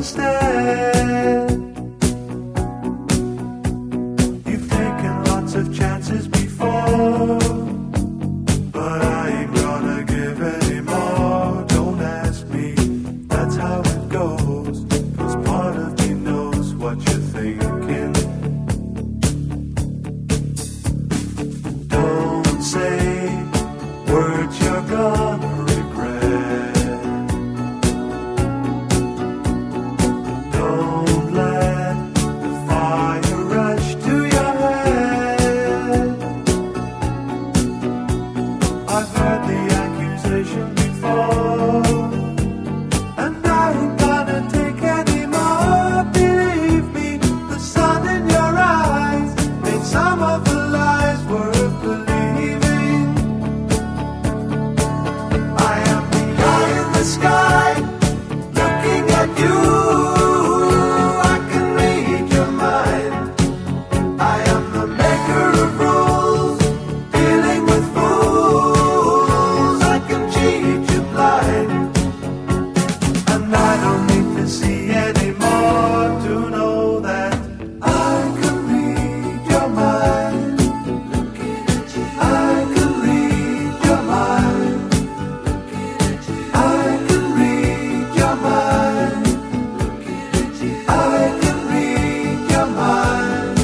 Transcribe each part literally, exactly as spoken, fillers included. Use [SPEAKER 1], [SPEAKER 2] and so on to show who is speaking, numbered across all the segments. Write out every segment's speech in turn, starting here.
[SPEAKER 1] instead. You've taken lots of chances before, but I ain't gonna give any more. Don't ask me, that's how it goes, 'cause part of me knows what you're thinking. Don't say words you're gonna regret. Don't let the fire rush to your head. I've heard the accusation before, and I ain't gonna take any more. Believe me, the sun in your eyes made some of the lies worth believing. I am the eye in the sky, looking at you. I can read your mind. I am the maker of rules, dealing with fools. I can cheat you blind, and I don't need to see anymore to know that I can read your mind. I can read your mind. I can read your mind. I can read your mind.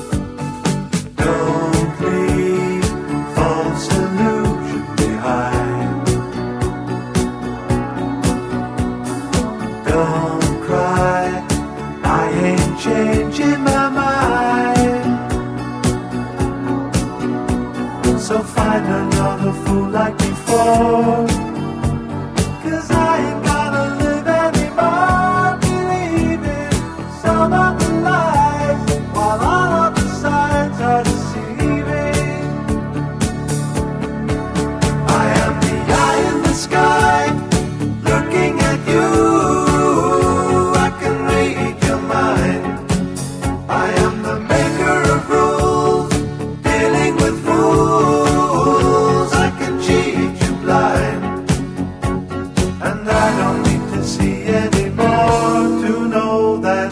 [SPEAKER 1] Don't leave false illusion behind. Don't cry, I ain't changing my mind. So find another fool like before, 'cause I ain't gonna live anymore believing some of the lies, while all of the signs are deceiving. I am the eye in the sky, looking at you. I can read your mind. I am the maker of rules, dealing with fools. I can cheat you blind, and I don't need to see anymore to know that